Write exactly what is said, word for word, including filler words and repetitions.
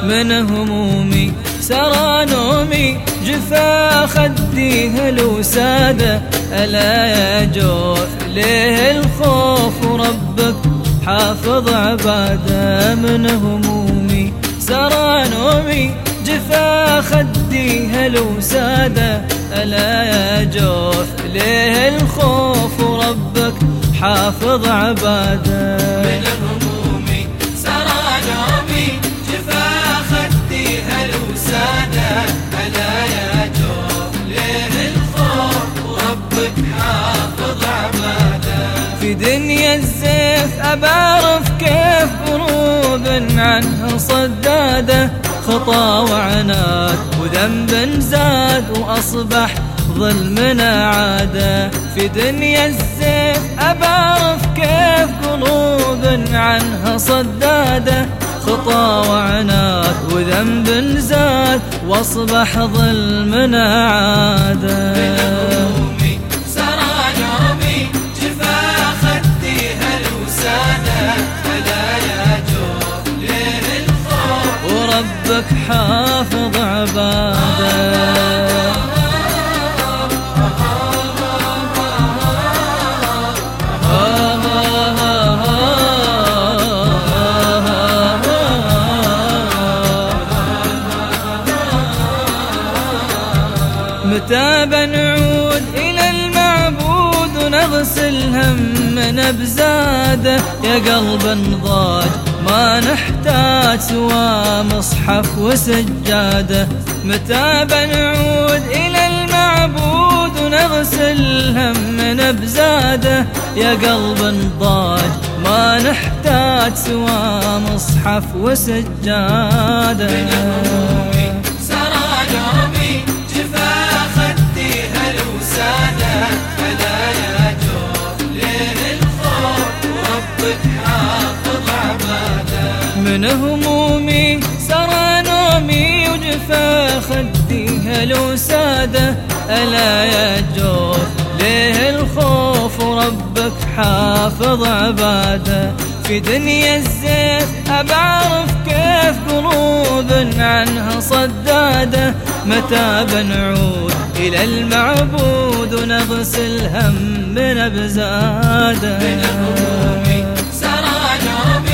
من همومي سرى نومي، جفا خدي هلو سادة. ألا يا جوف ليه الخوف وربك حافظ عباده. من همومي سرى نومي، جفا خدي هلو سادة. ألا يا جوف ليه الخوف وربك حافظ عباده. من همومي سرى نومي، جفا خدي هلو سادة. ألا يا جوف ليه الخوف وربك حافظ عباده. في دنيا الزيف أبعرف كيف قلوب عنها صدادة، خطا وعناد وذنب زاد وأصبح ظلمنا عادة. في دنيا الزيف أبعرف كيف قلوب عنها صدادة، خطا وعناد وذنب زاد وأصبح ظلمنا عادة. وربك حافظ عباده. متى بنعود إلى المعبود ونغسل همنا بزاده؟ يا قلب ضاج ما نحتاج سوى مصحف وسجادة. متى بنعود إلى المعبود ونغسل همنا بزاده؟ يا قلب ضاج ما نحتاج سوى مصحف وسجادة. سرى نومي، جفا خدي هلو سادة. ألا يا جوف ليه الخوف وربك حافظ عباده. من همومي سرى نومي، وجفا خدي هلو سادة. ألا يا جوف ليه الخوف وربك حافظ عباده. في دنيا الزيف أبعرف كيف قلوب عنها صدادة. متى بنعود إلى المعبود ونغسل همنا بزاده؟ من همومي سرى نومي،